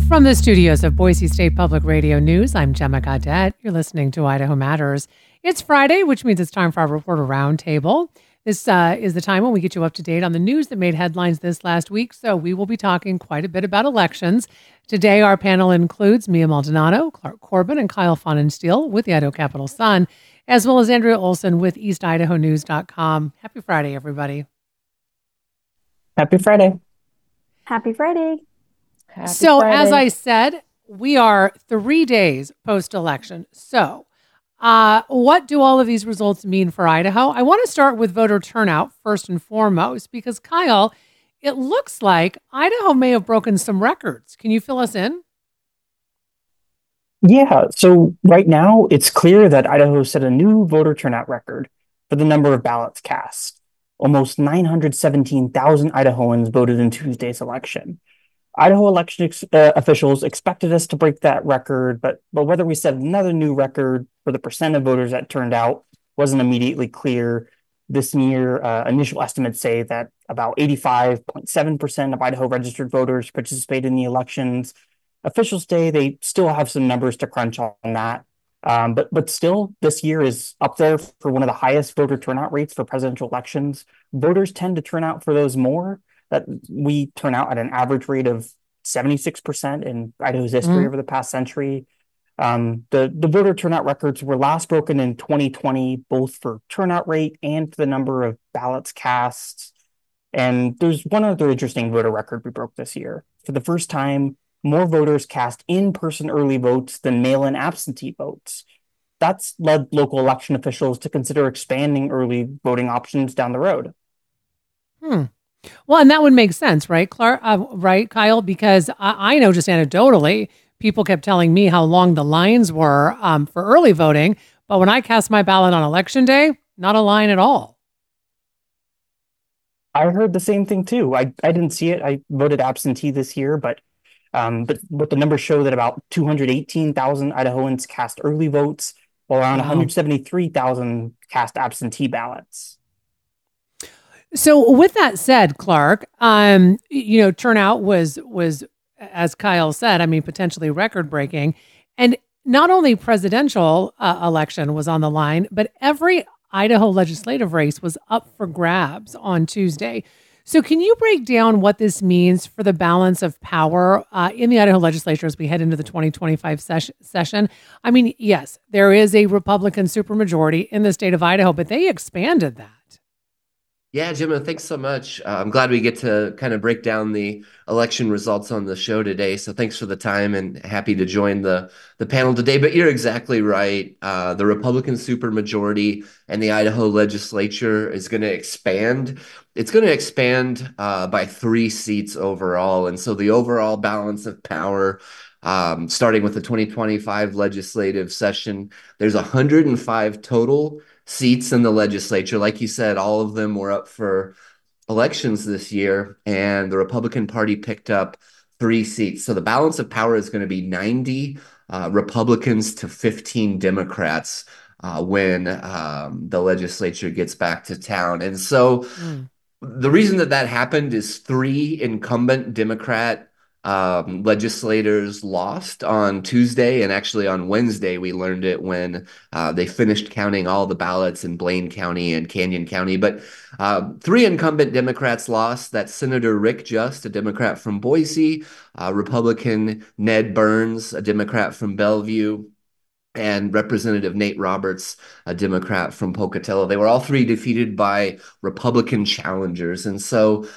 From the studios of Boise State Public Radio News, I'm Gemma Gaudette. You're listening to Idaho Matters. It's Friday, which means it's time for our Reporter Roundtable. This is the time when we get you up to date on the news that made headlines this last week. So we will be talking quite a bit about elections. Today, our panel includes Mia Maldonado, Clark Corbin, and Kyle Fonenstiel with the Idaho Capital Sun, as well as Andrea Olson with EastIdahoNews.com. Happy Friday, everybody. Happy Friday. Happy Friday. So, as I said, we are 3 days post-election. So, what do all of these results mean for Idaho? I want to start with voter turnout first and foremost, because Kyle, it looks like Idaho may have broken some records. Can you fill us in? Yeah, so right now it's clear that Idaho set a new voter turnout record for the number of ballots cast. Almost 917,000 Idahoans voted in Tuesday's election. Idaho election officials expected us to break that record, but whether we set another new record for the percent of voters that turned out wasn't immediately clear. This year, initial estimates say that about 85.7% of Idaho registered voters participated in the elections. Officials say they still have some numbers to crunch on that. But still, this year is up there for one of the highest voter turnout rates for presidential elections. Voters tend to turn out for those more. That we turn out at an average rate of 76% in Idaho's history over the past century. The voter turnout records were last broken in 2020, both for turnout rate and for the number of ballots cast. And there's one other interesting voter record we broke this year. For the first time, more voters cast in-person early votes than mail-in absentee votes. That's led local election officials to consider expanding early voting options down the road. Well, and that would make sense, right, Clark? Right, Kyle? Because I know just anecdotally, people kept telling me how long the lines were for early voting. But when I cast my ballot on election day, not a line at all. I heard the same thing, too. I didn't see it. I voted absentee this year, but the numbers show that about 218,000 Idahoans cast early votes, while around 173,000 cast absentee ballots. So with that said, Clark, turnout was, as Kyle said, potentially record breaking. And not only presidential election was on the line, but every Idaho legislative race was up for grabs on Tuesday. So can you break down what this means for the balance of power in the Idaho legislature as we head into the 2025 session? Yes, there is a Republican supermajority in the state of Idaho, but they expanded that. Yeah, Gemma, thanks so much. I'm glad we get to kind of break down the election results on the show today. So thanks for the time and happy to join the panel today. But you're exactly right. The Republican supermajority and the Idaho legislature is going to expand. It's going to expand by 3 seats overall. And so the overall balance of power, starting with the 2025 legislative session, there's 105 total seats in the legislature. Like you said, all of them were up for elections this year, and the Republican Party picked up 3 seats. So the balance of power is going to be 90 Republicans to 15 Democrats when the legislature gets back to town. And so the reason that happened is 3 incumbent Democrat legislators lost on Tuesday, and actually on Wednesday we learned it when they finished counting all the ballots in Blaine County and Canyon County. But 3 incumbent Democrats lost. That's Senator Rick Just, a Democrat from Boise, Republican Ned Burns, a Democrat from Bellevue, and Representative Nate Roberts, a Democrat from Pocatello. They were all 3 defeated by Republican challengers. And so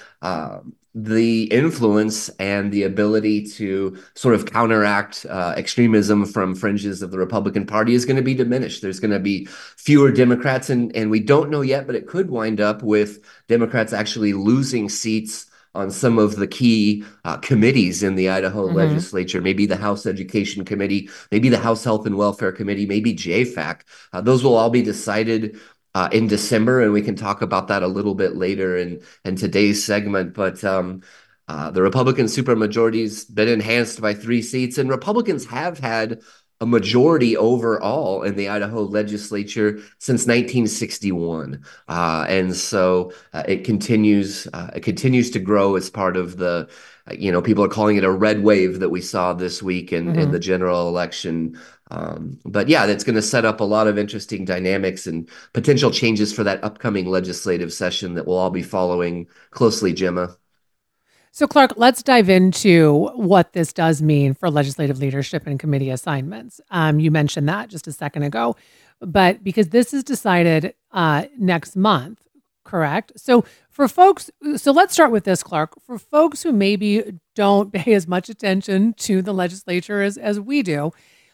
the influence and the ability to sort of counteract extremism from fringes of the Republican Party is going to be diminished. There's going to be fewer Democrats, and we don't know yet, but it could wind up with Democrats actually losing seats on some of the key committees in the Idaho legislature, maybe the House Education Committee, maybe the House Health and Welfare Committee, maybe JFAC. Those will all be decided in December, and we can talk about that a little bit later in today's segment. But the Republican supermajority's been enhanced by 3 seats, and Republicans have had a majority overall in the Idaho legislature since 1961. And so it continues to grow as part of the, people are calling it a red wave that we saw this week in the general election. But yeah, that's going to set up a lot of interesting dynamics and potential changes for that upcoming legislative session that we'll all be following closely, Gemma. So, Clark, let's dive into what this does mean for legislative leadership and committee assignments. You mentioned that just a second ago, but because this is decided next month, correct? So let's start with this, Clark. For folks who maybe don't pay as much attention to the legislature as we do,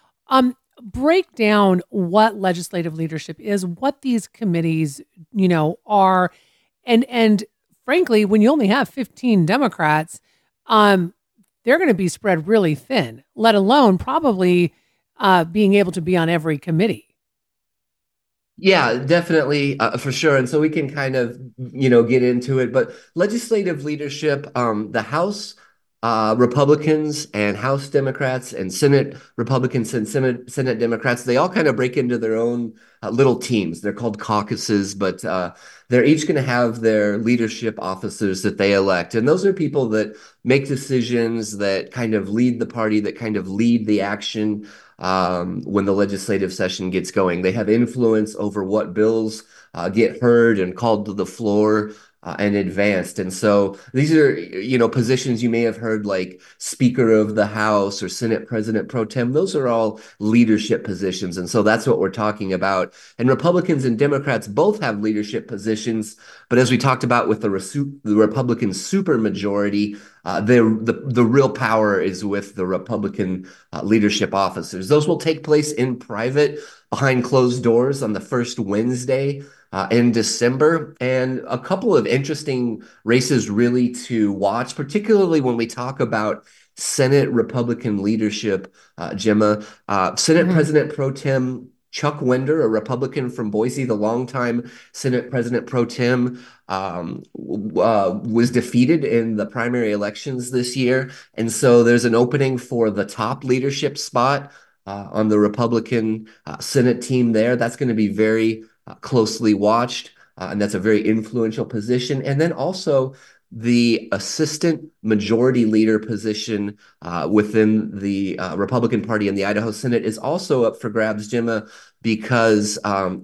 break down what legislative leadership is, what these committees, are, and frankly, when you only have 15 Democrats, they're going to be spread really thin, let alone probably being able to be on every committee. Yeah, definitely, for sure. And so we can kind of, get into it. But legislative leadership, the House Republicans and House Democrats and Senate Republicans and Senate Democrats, they all kind of break into their own little teams. They're called caucuses, but they're each going to have their leadership officers that they elect. And those are people that make decisions, that kind of lead the party, that kind of lead the action when the legislative session gets going. They have influence over what bills get heard and called to the floor and advanced. And so these are, positions you may have heard, like Speaker of the House or Senate President Pro Tem. Those are all leadership positions. And so that's what we're talking about. And Republicans and Democrats both have leadership positions. But as we talked about with the Republican supermajority, the real power is with the Republican leadership officers. Those will take place in private, behind closed doors on the first Wednesday in December, and a couple of interesting races really to watch, particularly when we talk about Senate Republican leadership, Gemma. Senate President Pro Tem Chuck Winder, a Republican from Boise, the longtime Senate President Pro Tem, was defeated in the primary elections this year. And so there's an opening for the top leadership spot on the Republican Senate team there. That's going to be very closely watched, and that's a very influential position. And then also the assistant majority leader position within the Republican Party in the Idaho Senate is also up for grabs, Gemma, because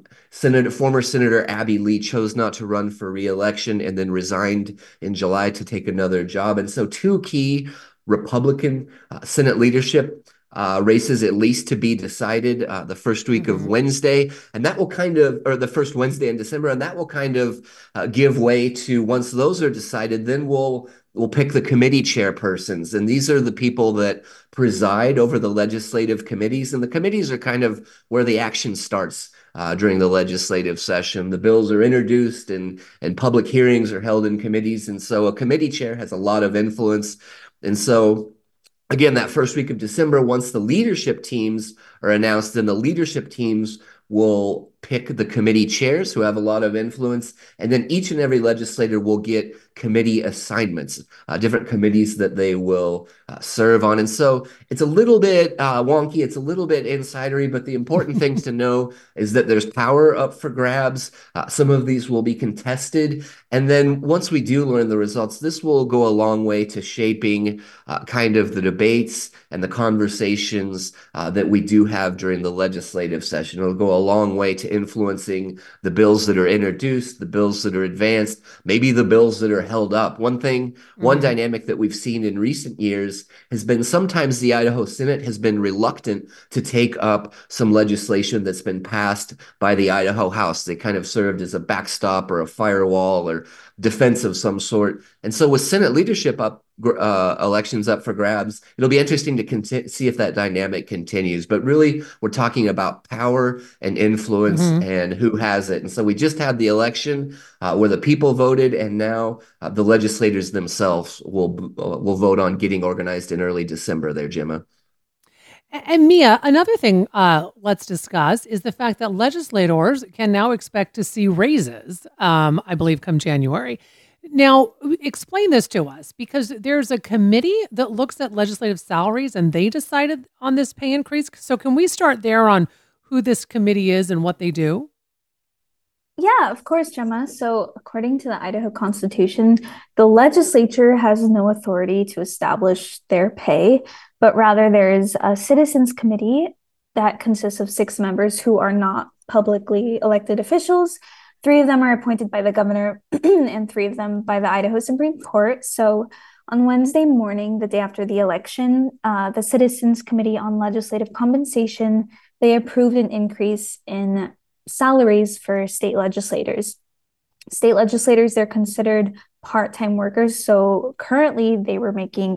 former Senator Abby Lee chose not to run for re-election and then resigned in July to take another job. And so two key Republican Senate leadership races at least to be decided the first week of Wednesday, and that will or the first Wednesday in December, and that will kind of give way to, once those are decided, then we'll pick the committee chairpersons, and these are the people that preside over the legislative committees, and the committees are kind of where the action starts during the legislative session. The bills are introduced and public hearings are held in committees, and so a committee chair has a lot of influence. And so again, that first week of December, once the leadership teams are announced, then the leadership teams will pick the committee chairs who have a lot of influence, and then each and every legislator will get committee assignments, different committees that they will serve on. And so it's a little bit wonky, it's a little bit insidery, but the important things to know is that there's power up for grabs. Some of these will be contested. And then once we do learn the results, this will go a long way to shaping kind of the debates and the conversations that we do have during the legislative session. It'll go a long way to influencing the bills that are introduced, the bills that are advanced, maybe the bills that are held up. One dynamic that we've seen in recent years has been sometimes the Idaho Senate has been reluctant to take up some legislation that's been passed by the Idaho House. They kind of served as a backstop or a firewall or defense of some sort. And so with Senate leadership elections up for grabs, it'll be interesting to see if that dynamic continues. But really, we're talking about power and influence and who has it. And so we just had the election where the people voted, and now the legislators themselves will vote on getting organized in early December there, Gemma. And Mia, another thing let's discuss is the fact that legislators can now expect to see raises, I believe, come January. Now, explain this to us, because there's a committee that looks at legislative salaries and they decided on this pay increase. So can we start there on who this committee is and what they do? Yeah, of course, Gemma. So, according to the Idaho Constitution, the legislature has no authority to establish their pay, but rather there is a citizens committee that consists of 6 members who are not publicly elected officials. 3 of them are appointed by the governor, and 3 of them by the Idaho Supreme Court. So, on Wednesday morning, the day after the election, the Citizens Committee on Legislative Compensation, they approved an increase in salaries for state legislators. State legislators, they're considered part-time workers. So currently they were making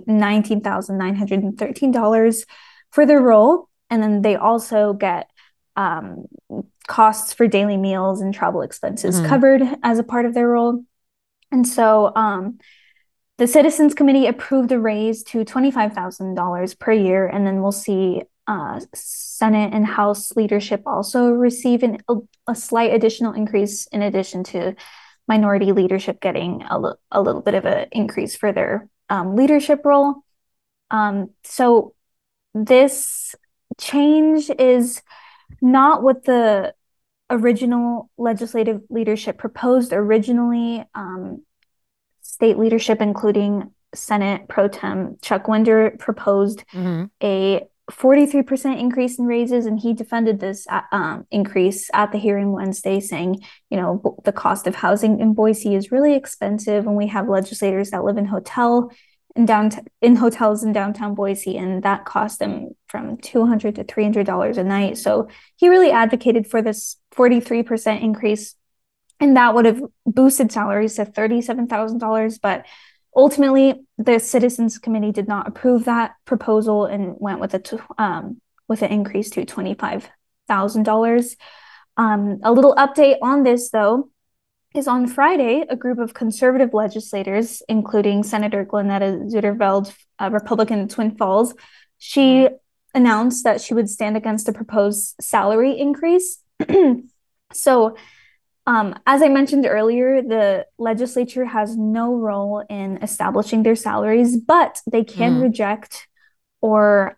$19,913 for their role. And then they also get costs for daily meals and travel expenses covered as a part of their role. And so the Citizens Committee approved a raise to $25,000 per year. And then we'll see Senate and House leadership also receive a slight additional increase, in addition to minority leadership getting a little bit of an increase for their leadership role. So this change is not what the original legislative leadership proposed. Originally, state leadership, including Senate Pro Tem Chuck Winder, proposed a 43% increase in raises, and he defended this increase at the hearing Wednesday, saying, the cost of housing in Boise is really expensive, and we have legislators that live in hotels in downtown Boise, and that cost them from $200 to $300 a night. So he really advocated for this 43% increase, and that would have boosted salaries to $37,000, but ultimately, the Citizens Committee did not approve that proposal and went with an increase to $25,000. A little update on this, though, is on Friday, a group of conservative legislators, including Senator Glenetta Zuderveld, a Republican in Twin Falls, she announced that she would stand against a proposed salary increase. So, as I mentioned earlier, the legislature has no role in establishing their salaries, but they can reject or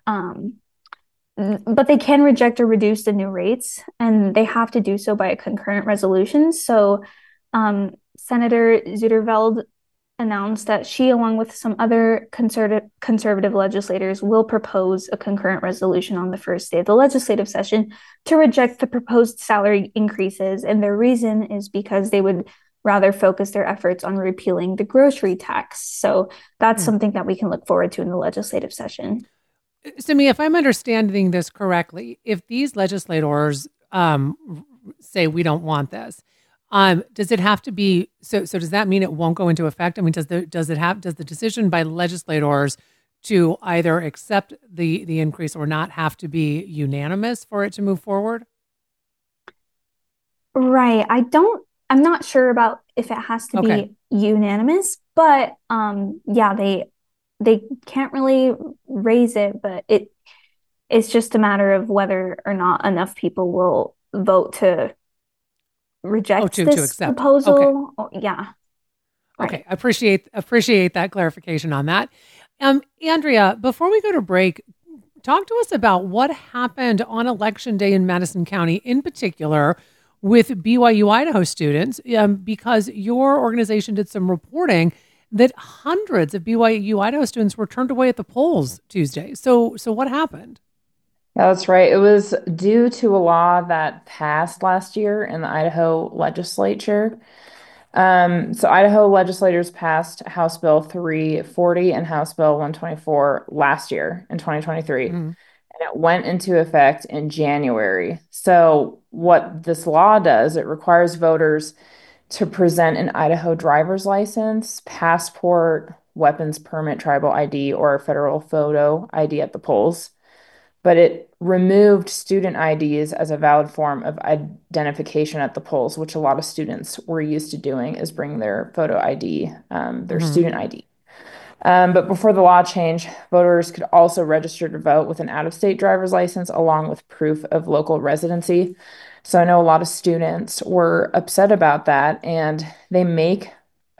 reduce the new rates, and they have to do so by a concurrent resolution. So Senator Zuderveld announced that she, along with some other conservative legislators, will propose a concurrent resolution on the first day of the legislative session to reject the proposed salary increases. And their reason is because they would rather focus their efforts on repealing the grocery tax. So that's something that we can look forward to in the legislative session. So, Mia, if I'm understanding this correctly, if these legislators say we don't want this, does it have to be so does that mean it won't go into effect? I mean, does the decision by legislators to either accept the increase or not have to be unanimous for it to move forward? Right. I'm not sure about if it has to be unanimous, but they can't really raise it, but it's just a matter of whether or not enough people will vote to reject this proposal. Yeah. Right. Okay. I appreciate that clarification on that. Andrea, before we go to break, talk to us about what happened on Election Day in Madison County, in particular with BYU Idaho students, because your organization did some reporting that hundreds of BYU Idaho students were turned away at the polls Tuesday. So what happened? That's right. It was due to a law that passed last year in the Idaho legislature. So Idaho legislators passed House Bill 340 and House Bill 124 last year in 2023. And it went into effect in January. So what this law does, it requires voters to present an Idaho driver's license, passport, weapons permit, tribal ID, or a federal photo ID at the polls. But it removed student IDs as a valid form of identification at the polls, which a lot of students were used to doing, is bring their photo ID, their student ID. But before the law changed, voters could also register to vote with an out-of-state driver's license along with proof of local residency. So I know a lot of students were upset about that, and they make a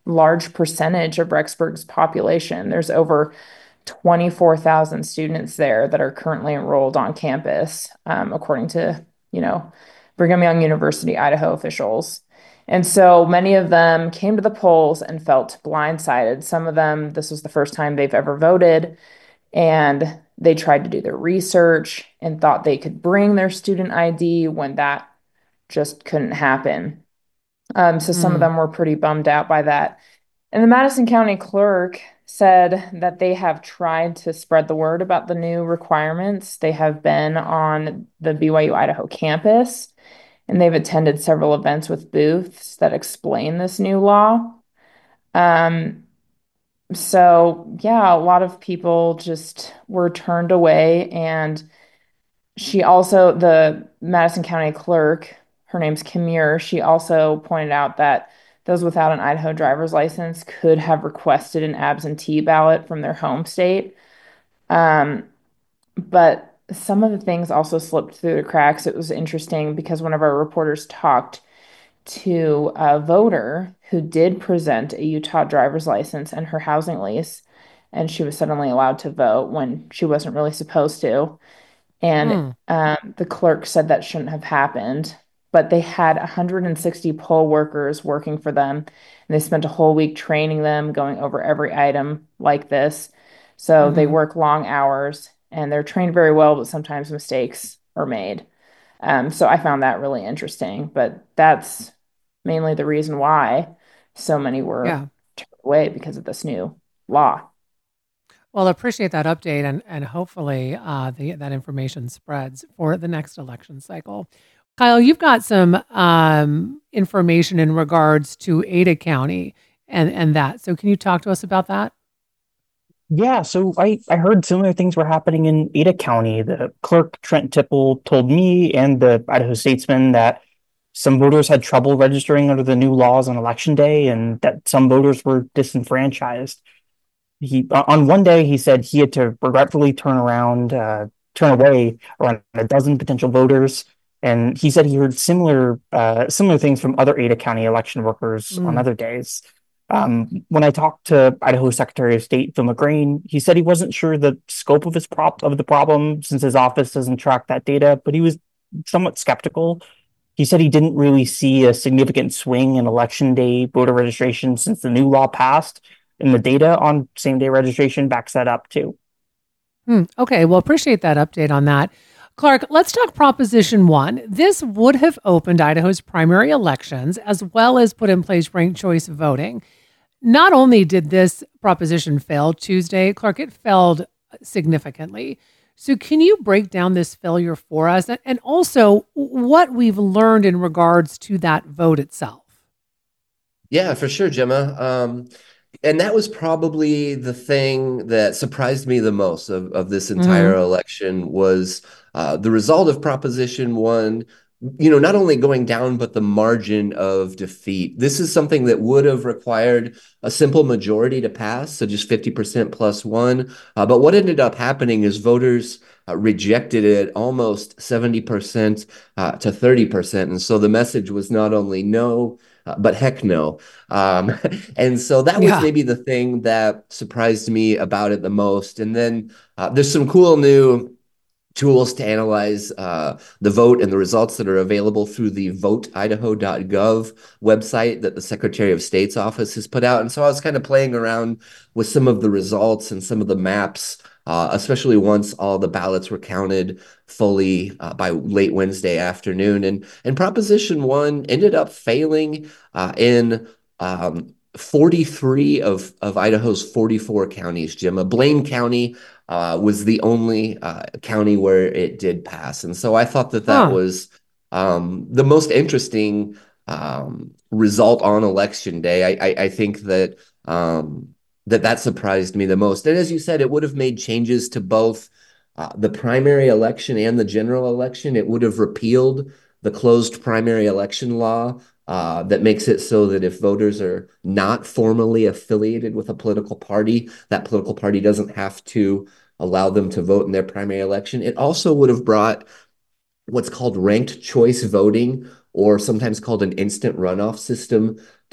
large percentage of Rexburg's population. There's over 24,000 students there that are currently enrolled on campus, according to, Brigham Young University, Idaho officials. And so many of them came to the polls and felt blindsided. Some of them, this was the first time they've ever voted, and they tried to do their research and thought they could bring their student ID when that just couldn't happen. So some of them were pretty bummed out by that. And the Madison County clerk said that they have tried to spread the word about the new requirements. They have been on the BYU Idaho campus, and they've attended several events with booths that explain this new law. So yeah, a lot of people just were turned away. And the Madison County clerk, her name's Kim Muir, she also pointed out that those without an Idaho driver's license could have requested an absentee ballot from their home state. But some of the things also slipped through the cracks. It was interesting because one of our reporters talked to a voter who did present a Utah driver's license and her housing lease, and she was suddenly allowed to vote when she wasn't really supposed to. And the clerk said that shouldn't have happened, but they had 160 poll workers working for them, and they spent a whole week training them, going over every item like this. So they work long hours, and they're trained very well, but sometimes mistakes are made. So I found that really interesting, but that's mainly the reason why so many were turned away because of this new law. Well, I appreciate that update, and hopefully that information spreads for the next election cycle. Kyle, you've got some information in regards to Ada County and that. So can you talk to us about that? Yeah, so I heard similar things were happening in Ada County. The clerk, Trent Tipple, told me and the Idaho Statesman that some voters had trouble registering under the new laws on election day and that some voters were disenfranchised. On one day, he said he had to regretfully turn away around a dozen potential voters. And he said he heard similar things from other Ada County election workers on other days. When I talked to Idaho Secretary of State Phil McGrain, he said he wasn't sure the scope of the problem since his office doesn't track that data, but he was somewhat skeptical. He said he didn't really see a significant swing in election day voter registration since the new law passed, and the data on same-day registration backs that up too. Okay, well, appreciate that update on that. Clark, let's talk Proposition 1. This would have opened Idaho's primary elections as well as put in place ranked choice voting. Not only did this proposition fail Tuesday, Clark, it failed significantly. So can you break down this failure for us and also what we've learned in regards to that vote itself? Yeah, for sure, Gemma. And that was probably the thing that surprised me the most of this entire election was the result of Proposition 1, not only going down, but the margin of defeat. This is something that would have required a simple majority to pass, so just 50% plus one. But what ended up happening is voters rejected it almost 70% to 30%. And so the message was not only no, but heck no. And so that was maybe the thing that surprised me about it the most. And then there's some cool new tools to analyze the vote and the results that are available through the voteidaho.gov website that the Secretary of State's office has put out. And so I was kind of playing around with some of the results and some of the maps, especially once all the ballots were counted fully by late Wednesday afternoon. And Proposition 1 ended up failing in 43 of Idaho's 44 counties, Gemma. Blaine County was the only county where it did pass. And so I thought that was the most interesting result on election day. I think that that surprised me the most. And as you said, it would have made changes to both the primary election and the general election. It would have repealed the closed primary election law that makes it so that if voters are not formally affiliated with a political party, that political party doesn't have to allow them to vote in their primary election. It also would have brought what's called ranked choice voting, or sometimes called an instant runoff system,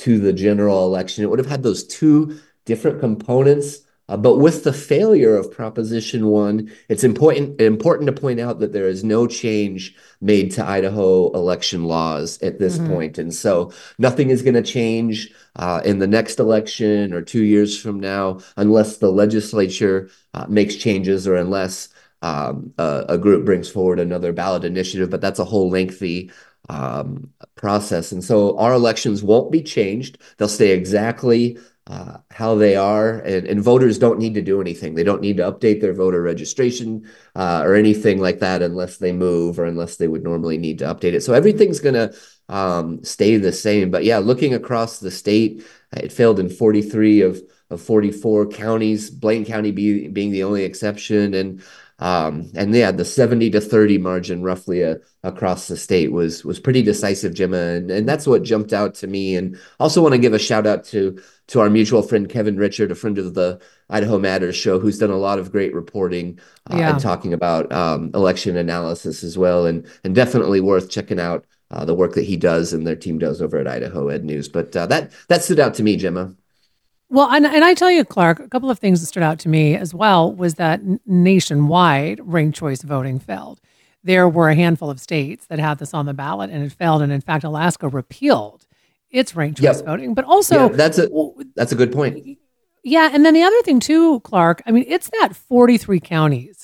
to the general election. It would have had those two different components. But with the failure of Proposition 1, it's important to point out that there is no change made to Idaho election laws at this point. And so nothing is going to change in the next election or 2 years from now unless the legislature makes changes or unless a group brings forward another ballot initiative. But that's a whole lengthy process. And so our elections won't be changed. They'll stay exactly how they are, and voters don't need to do anything. They don't need to update their voter registration or anything like that unless they move or unless they would normally need to update it. So everything's going to stay the same. But yeah, looking across the state, it failed in 43 of 44 counties, Blaine County being the only exception. And yeah, the 70-30 margin roughly across the state was pretty decisive, Gemma, and that's what jumped out to me. And also want to give a shout out to our mutual friend Kevin Richard, a friend of the Idaho Matters show, who's done a lot of great reporting and talking about election analysis as well, and definitely worth checking out the work that he does and their team does over at Idaho Ed News. But that stood out to me, Gemma. Well, and I tell you, Clark, a couple of things that stood out to me as well was that nationwide ranked choice voting failed. There were a handful of states that had this on the ballot and it failed. And in fact, Alaska repealed its ranked choice voting. But also, that's a good point. Yeah. And then the other thing too, Clark, I mean, it's that 43 counties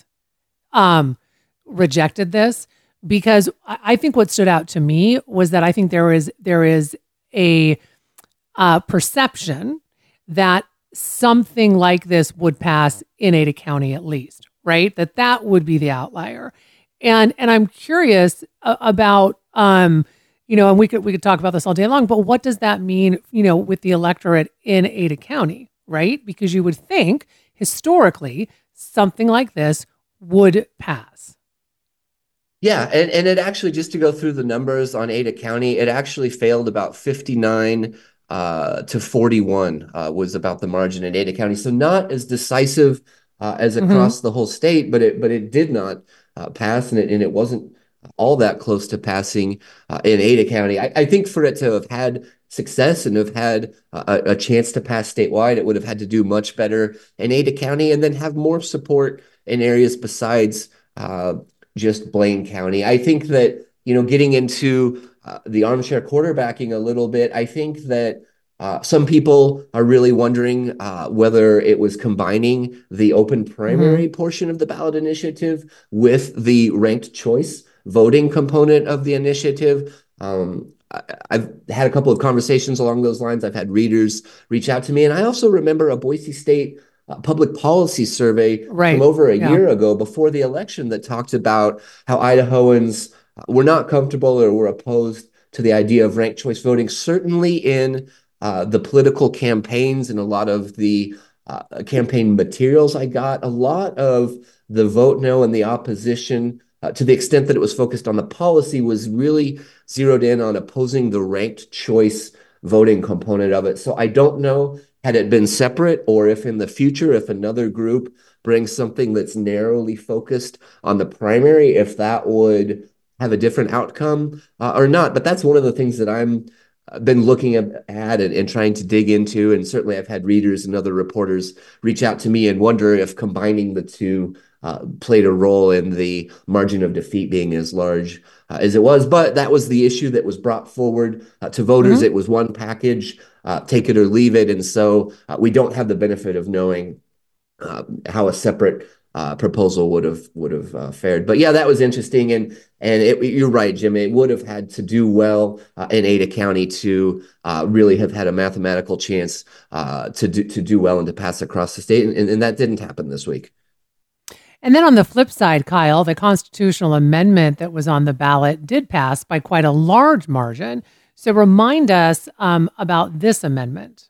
rejected this, because I think what stood out to me was that I think there is a perception that something like this would pass in Ada County at least, right? That would be the outlier. And I'm curious about, and we could talk about this all day long, but what does that mean, with the electorate in Ada County, right? Because you would think historically something like this would pass. Yeah, and it actually, just to go through the numbers on Ada County, it actually failed about 59 to 41 was about the margin in Ada County. So not as decisive as across the whole state, but it did not pass, and it wasn't all that close to passing in Ada County. I think for it to have had success and have had a chance to pass statewide, it would have had to do much better in Ada County and then have more support in areas besides just Blaine County. I think that, getting into the armchair quarterbacking a little bit, I think that some people are really wondering whether it was combining the open primary portion of the ballot initiative with the ranked choice voting component of the initiative. I've had a couple of conversations along those lines. I've had readers reach out to me. And I also remember a Boise State public policy survey from over a year ago before the election that talked about how Idahoans were not comfortable or were opposed to the idea of ranked choice voting, certainly in the political campaigns and a lot of the campaign materials I got. A lot of the vote no and the opposition, to the extent that it was focused on the policy, was really zeroed in on opposing the ranked choice voting component of it. So I don't know, had it been separate, or if in the future, if another group brings something that's narrowly focused on the primary, if that would have a different outcome or not. But that's one of the things that I'm been looking at and trying to dig into. And certainly I've had readers and other reporters reach out to me and wonder if combining the two played a role in the margin of defeat being as large as it was. But that was the issue that was brought forward to voters. It was one package, take it or leave it. And so we don't have the benefit of knowing how a separate proposal would have fared. But yeah, that was interesting. And you're right, Jim. It would have had to do well in Ada County to really have had a mathematical chance to do well and to pass across the state. And that didn't happen this week. And then on the flip side, Kyle, the constitutional amendment that was on the ballot did pass by quite a large margin. So remind us about this amendment.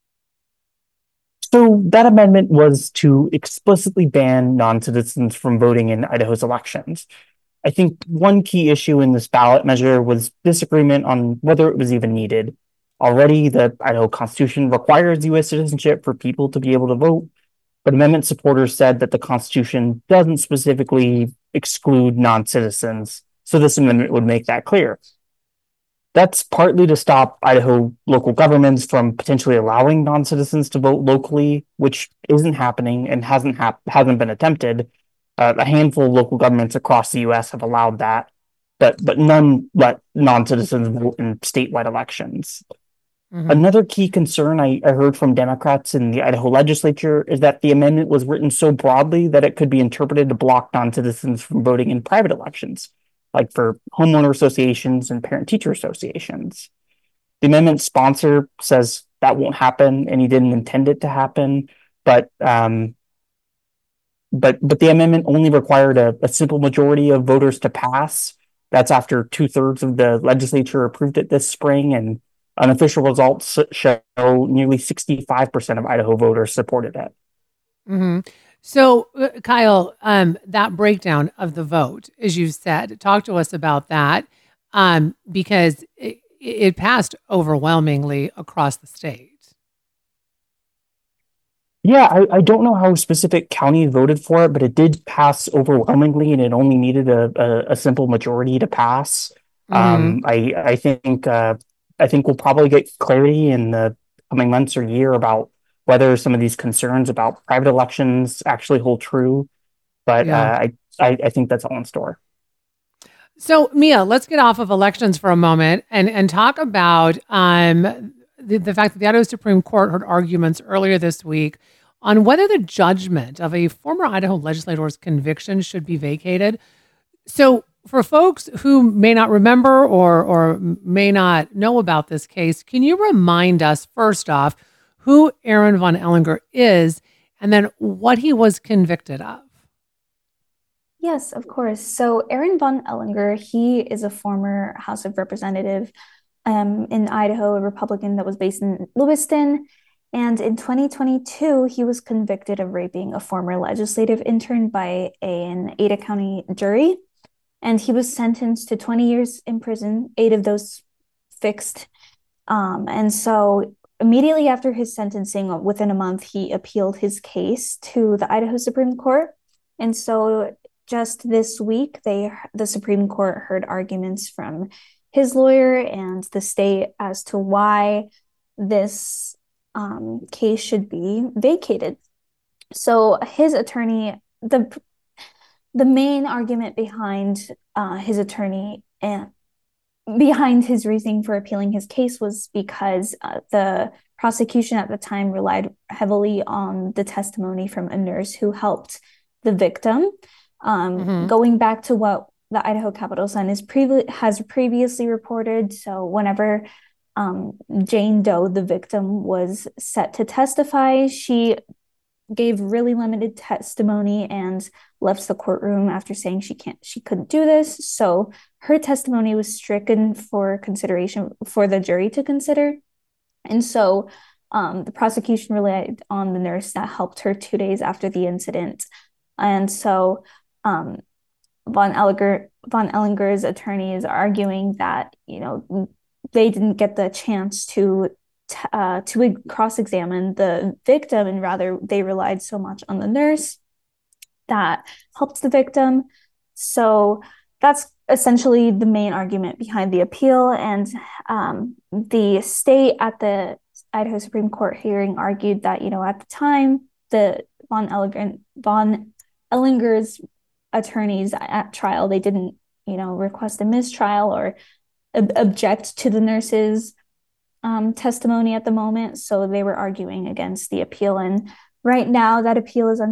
So that amendment was to explicitly ban non-citizens from voting in Idaho's elections. I think one key issue in this ballot measure was disagreement on whether it was even needed. Already, the Idaho Constitution requires U.S. citizenship for people to be able to vote, but amendment supporters said that the Constitution doesn't specifically exclude non-citizens, so this amendment would make that clear. That's partly to stop Idaho local governments from potentially allowing non-citizens to vote locally, which isn't happening and hasn't been attempted. A handful of local governments across the U.S. have allowed that, but none let non-citizens vote in statewide elections. Mm-hmm. Another key concern I heard from Democrats in the Idaho legislature is that the amendment was written so broadly that it could be interpreted to block non-citizens from voting in private elections, like for homeowner associations and parent-teacher associations. The amendment sponsor says that won't happen, and he didn't intend it to happen. But the amendment only required a simple majority of voters to pass. That's after 2/3 of the legislature approved it this spring, and unofficial results show nearly 65% of Idaho voters supported it. Mm-hmm. So, Kyle, that breakdown of the vote, as you said, talk to us about that, because it passed overwhelmingly across the state. Yeah, I don't know how specific counties voted for it, but it did pass overwhelmingly, and it only needed a simple majority to pass. Mm-hmm. I think we'll probably get clarity in the coming months or year about whether some of these concerns about private elections actually hold true. But Yeah. I think that's all in store. So, Mia, let's get off of elections for a moment and talk about the fact that the Idaho Supreme Court heard arguments earlier this week on whether the judgment of a former Idaho legislator's conviction should be vacated. So, for folks who may not remember or may not know about this case, can you remind us, first off, who Aaron Von Ellinger is, and then what he was convicted of? Yes, of course. So Aaron Von Ellinger, he is a former House of Representative in Idaho, a Republican that was based in Lewiston. And in 2022, he was convicted of raping a former legislative intern by an Ada County jury. And he was sentenced to 20 years in prison, 8 of those fixed. And so immediately after his sentencing, within a month, he appealed his case to the Idaho Supreme Court. And so just this week, the Supreme Court heard arguments from his lawyer and the state as to why this case should be vacated. So his attorney, the main argument behind his attorney and behind his reasoning for appealing his case was because the prosecution at the time relied heavily on the testimony from a nurse who helped the victim. Going back to what the Idaho Capitol Sun has previously reported. So whenever Jane Doe, the victim, was set to testify, she gave really limited testimony and left the courtroom after saying she couldn't do this. So her testimony was stricken for consideration for the jury to consider. And so the prosecution relied on the nurse that helped her 2 days after the incident. And so Von Ellinger's attorney is arguing that, they didn't get the chance to cross-examine the victim, and rather they relied so much on the nurse that helped the victim. So that's essentially the main argument behind the appeal. And the state at the Idaho Supreme Court hearing argued that, at the time, the Von Ellinger's attorneys at trial, they didn't, request a mistrial or object to the nurse's testimony at the moment. So they were arguing against the appeal. And right now that appeal is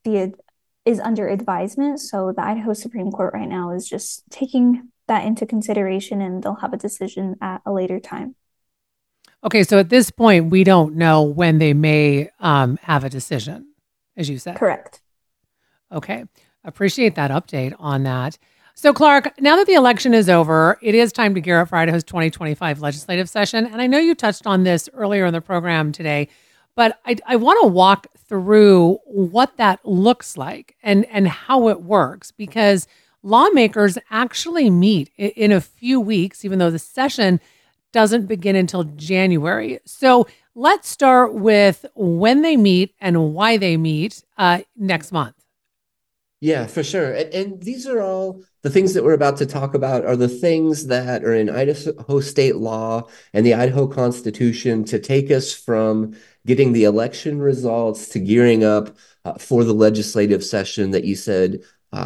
under advisement. So the Idaho Supreme Court right now is just taking that into consideration, and they'll have a decision at a later time. Okay, so at this point, we don't know when they may have a decision, as you said. Correct. Okay, appreciate that update on that. So, Clark, now that the election is over, it is time to gear up for Idaho's 2025 legislative session. And I know you touched on this earlier in the program today, but I want to walk through what that looks like and how it works, because lawmakers actually meet in a few weeks, even though the session doesn't begin until January. So let's start with when they meet and why they meet next month. Yeah, for sure. And these are all the things that we're about to talk about are the things that are in Idaho state law and the Idaho Constitution to take us from getting the election results to gearing up for the legislative session that you said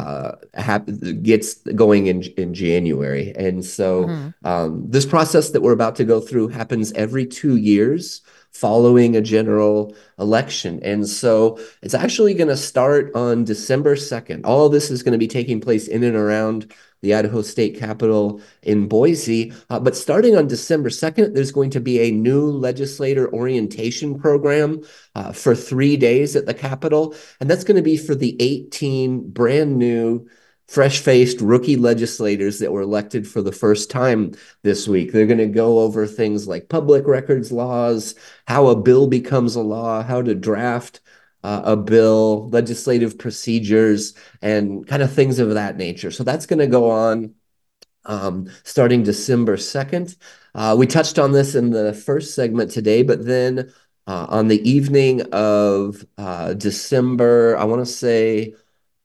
gets going in January. And so this process that we're about to go through happens every 2 years following a general election. And so it's actually going to start on December 2nd. All of this is going to be taking place in and around the Idaho State Capitol in Boise. But starting on December 2nd, there's going to be a new legislator orientation program for 3 days at the Capitol. And that's going to be for the 18 brand new fresh-faced rookie legislators that were elected for the first time this week. They're going to go over things like public records laws, how a bill becomes a law, how to draft a bill, legislative procedures, and kind of things of that nature. So that's going to go on starting December 2nd. We touched on this in the first segment today, but then on the evening of December, I want to say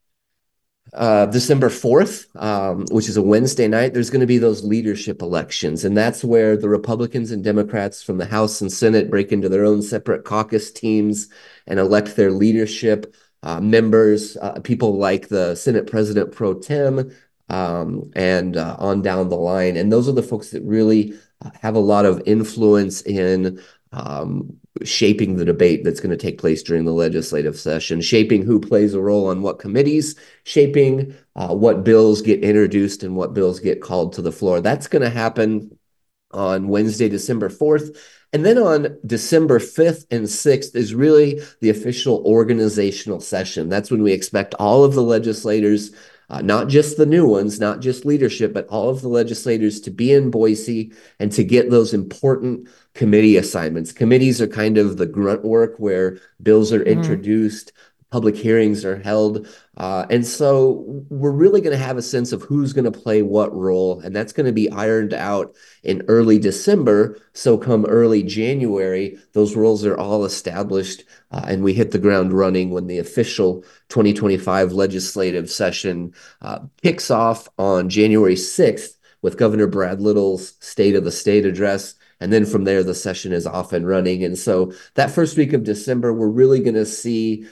December 4th, which is a Wednesday night, there's going to be those leadership elections. And that's where the Republicans and Democrats from the House and Senate break into their own separate caucus teams and elect their leadership members, people like the Senate President Pro Tem, and on down the line. And those are the folks that really have a lot of influence in shaping the debate that's going to take place during the legislative session, shaping who plays a role on what committees, shaping what bills get introduced and what bills get called to the floor. That's going to happen on Wednesday, December 4th. And then on December 5th and 6th is really the official organizational session. That's when we expect all of the legislators, not just the new ones, not just leadership, but all of the legislators to be in Boise and to get those important committee assignments. Committees are kind of the grunt work where bills are introduced, public hearings are held. And so we're really going to have a sense of who's going to play what role, and that's going to be ironed out in early December. So come early January, those roles are all established, and we hit the ground running when the official 2025 legislative session kicks off on January 6th with Governor Brad Little's State of the State address. And then from there, the session is off and running. And so that first week of December, we're really going to see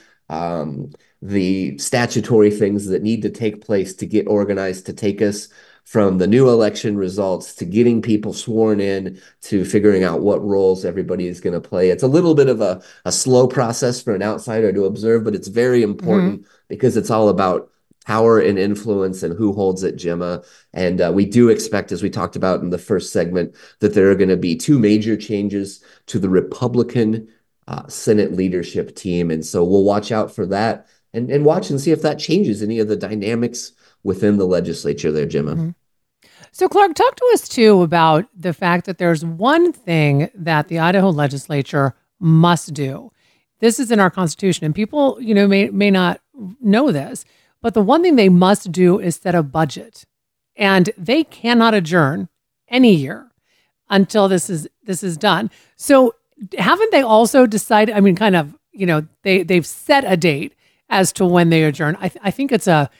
the statutory things that need to take place to get organized to take us from the new election results to getting people sworn in to figuring out what roles everybody is going to play. It's a little bit of a slow process for an outsider to observe, but it's very important because it's all about power and influence and who holds it, Gemma. And we do expect, as we talked about in the first segment, that there are going to be two major changes to the Republican Senate leadership team. And so we'll watch out for that and watch and see if that changes any of the dynamics within the legislature there, Gemma. So Clark, talk to us too about the fact that there's one thing that the Idaho legislature must do. This is in our Constitution, and people, may not know this, but the one thing they must do is set a budget, and they cannot adjourn any year until this is done. So haven't they also decided? I mean, they've set a date as to when they adjourn. I think it's a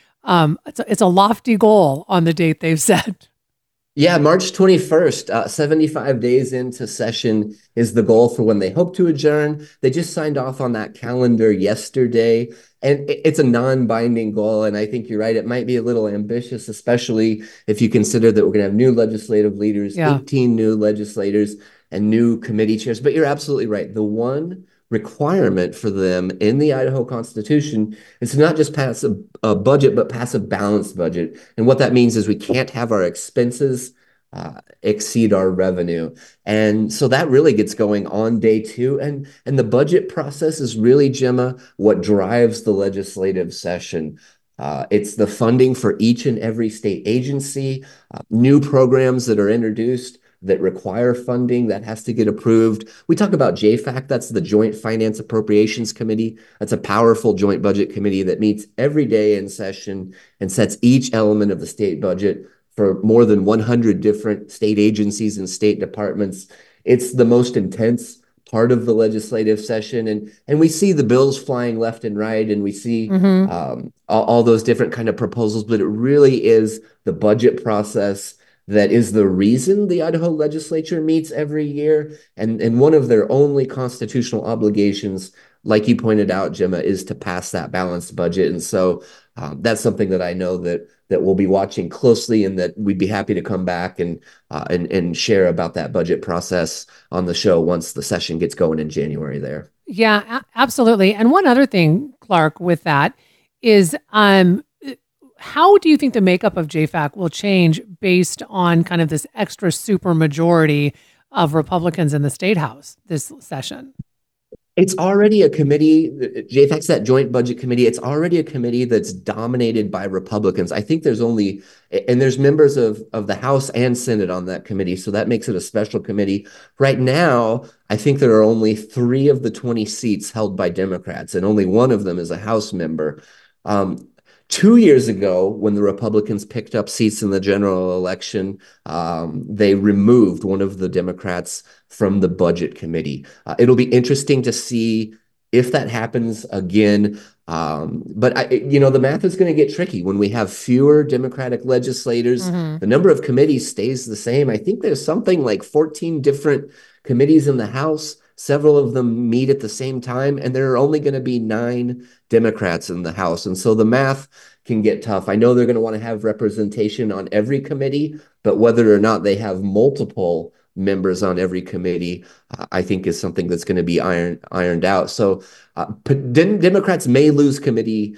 lofty goal on the date they've set. Yeah, March 21st, 75 days into session is the goal for when they hope to adjourn. They just signed off on that calendar yesterday, and it's a non-binding goal. And I think you're right. It might be a little ambitious, especially if you consider that we're going to have new legislative leaders, 18 new legislators, and new committee chairs. But you're absolutely right. The one requirement for them in the Idaho Constitution is to not just pass a budget, but pass a balanced budget. And what that means is we can't have our expenses exceed our revenue. And so that really gets going on day 2. And the budget process is really, Gemma, what drives the legislative session. It's the funding for each and every state agency, new programs that are introduced that require funding that has to get approved. We talk about JFAC, that's the Joint Finance Appropriations Committee. That's a powerful joint budget committee that meets every day in session and sets each element of the state budget for more than 100 different state agencies and state departments. It's the most intense part of the legislative session, and we see the bills flying left and right, and we see all those different kind of proposals, but it really is the budget process that is the reason the Idaho legislature meets every year, and one of their only constitutional obligations, like you pointed out, Gemma, is to pass that balanced budget. And so that's something that I know that we'll be watching closely, and that we'd be happy to come back and share about that budget process on the show once the session gets going in January there. Yeah, absolutely. And one other thing, Clark, with that is how do you think the makeup of JFAC will change based on kind of this extra super majority of Republicans in the State House this session? It's already a committee, JFAC's that joint budget committee. It's already a committee that's dominated by Republicans. I think there's members of the House and Senate on that committee, so that makes it a special committee. Right now, I think there are only 3 of the 20 seats held by Democrats, and only one of them is a House member. 2 years ago, when the Republicans picked up seats in the general election, they removed one of the Democrats from the budget committee. It'll be interesting to see if that happens again. But the math is going to get tricky when we have fewer Democratic legislators. The number of committees stays the same. I think there's something like 14 different committees in the House. Several of them meet at the same time, and there are only going to be 9 Democrats in the House. And so the math can get tough. I know they're going to want to have representation on every committee, but whether or not they have multiple members on every committee, I think is something that's going to be ironed out. So Democrats may lose committee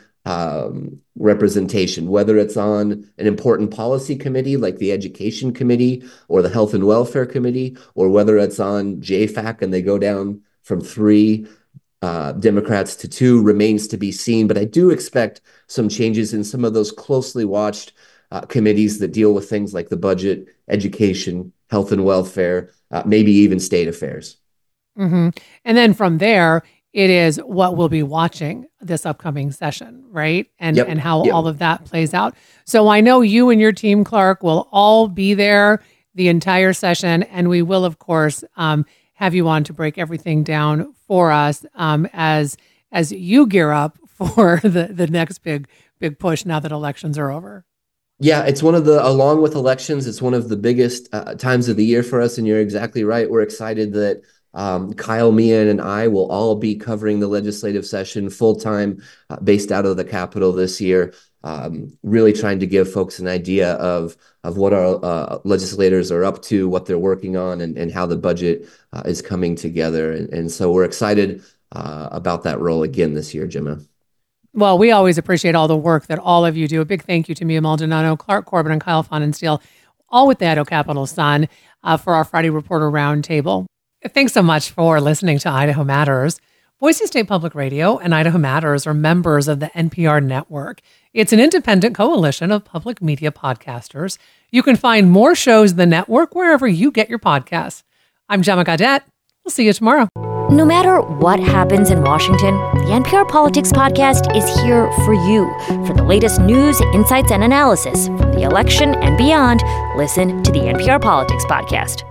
representation, whether it's on an important policy committee like the Education Committee or the Health and Welfare Committee, or whether it's on JFAC and they go down from 3 Democrats to 2, remains to be seen. But I do expect some changes in some of those closely watched committees that deal with things like the budget, education, health and welfare, maybe even state affairs. And then from there, it is what we'll be watching this upcoming session, right? And how all of that plays out. So I know you and your team, Clark, will all be there the entire session, and we will, of course, have you on to break everything down for us as you gear up for the next big push now that elections are over. Yeah, it's along with elections, it's one of the biggest times of the year for us. And you're exactly right. We're excited that Kyle, Mia, and I will all be covering the legislative session full-time based out of the Capitol this year, really trying to give folks an idea of what our legislators are up to, what they're working on, and how the budget is coming together. And so we're excited about that role again this year, Gemma. Well, we always appreciate all the work that all of you do. A big thank you to Mia Maldonado, Clark Corbin, and Kyle Pfannenstiel, all with the Idaho Capital Sun, for our Friday Reporter Roundtable. Thanks so much for listening to Idaho Matters. Boise State Public Radio and Idaho Matters are members of the NPR network. It's an independent coalition of public media podcasters. You can find more shows in the network wherever you get your podcasts. I'm Gemma Gaudette. We'll see you tomorrow. No matter what happens in Washington, the NPR Politics Podcast is here for you. For the latest news, insights, and analysis from the election and beyond, listen to the NPR Politics Podcast.